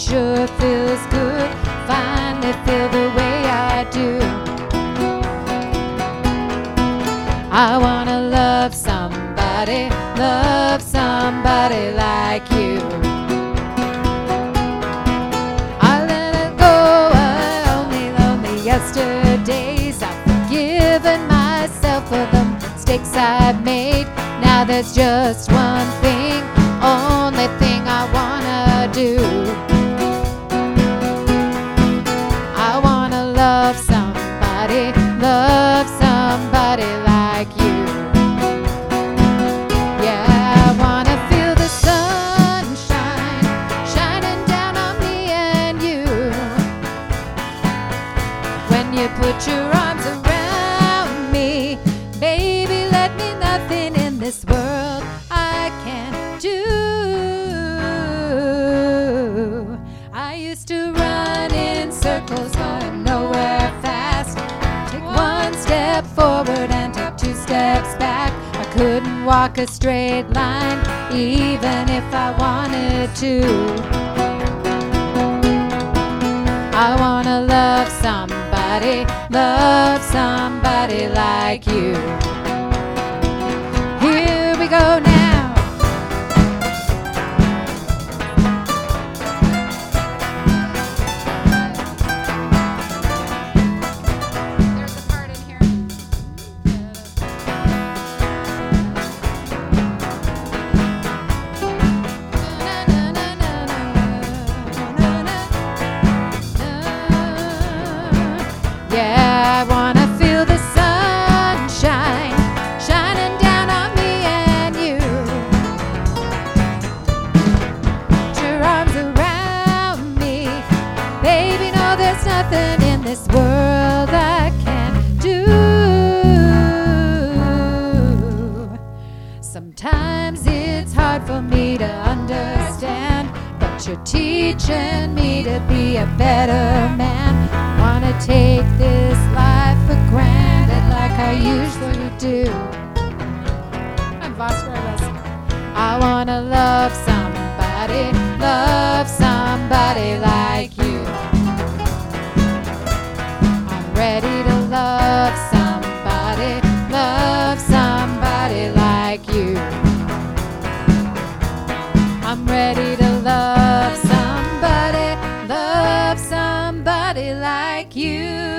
sure feels good. Finally feel the way I do. I wanna love somebody like you. I let it go, only yesterdays. I've forgiven myself for the mistakes I've made. Now there's just one thing, only thing I wanna do. I wanna love somebody like you. Yeah, I wanna feel the sunshine shining down on me and you. When you put your arms around me, baby, let me nothing in this world I can't do. I used to run in circles, going nowhere fast. Take one step forward and take two steps back. I couldn't walk a straight line, even if I wanted to. I wanna love somebody like you. Here we go now. There's a part in here. Yeah, I wanna feel the sunshine shining down on me and you. Put your arms around me, baby, no, there's nothing in this world I can't do. Sometimes it's hard for me to understand, but you're teaching me to be a better man. Wanna take this life for granted like I usually do. I'm Vosperless. I wanna love somebody like you. I'm ready to love somebody like you. I'm ready to love somebody like you.